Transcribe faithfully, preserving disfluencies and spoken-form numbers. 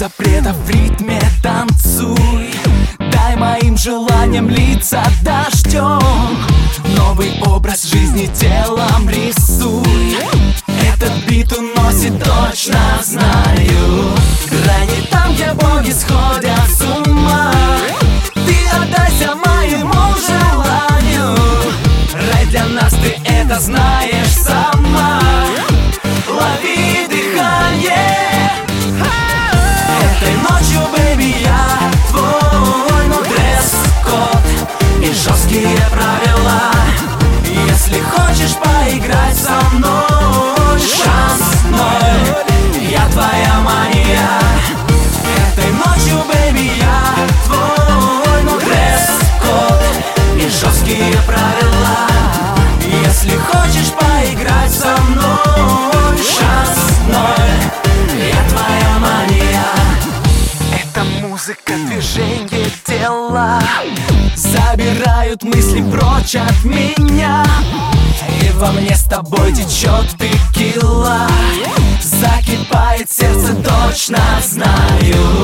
запретов в ритме танцуй. Дай моим желаниям литься дождем. Новый образ жизни телом рисуй. Этот бит уносит, точно знаю. Край не там, где боги сходят с ума. Ты отдайся моему желанию. Рай для нас, ты это знаешь сама. Лови дыхание. Этой ночью, бэйби, я твой. Но дресс-код и жесткие правила. Если хочешь поиграть со мной, шанс ноль, я твоя мания. Этой ночью, бэйби, я твой. Но дресс-код и жесткие правила. Если хочешь поиграть со мной, шанс ноль, я твоя мания. Это музыка, движение тела забирают мысли прочь от меня. И во мне с тобой течет текила. Закипает сердце, точно знаю.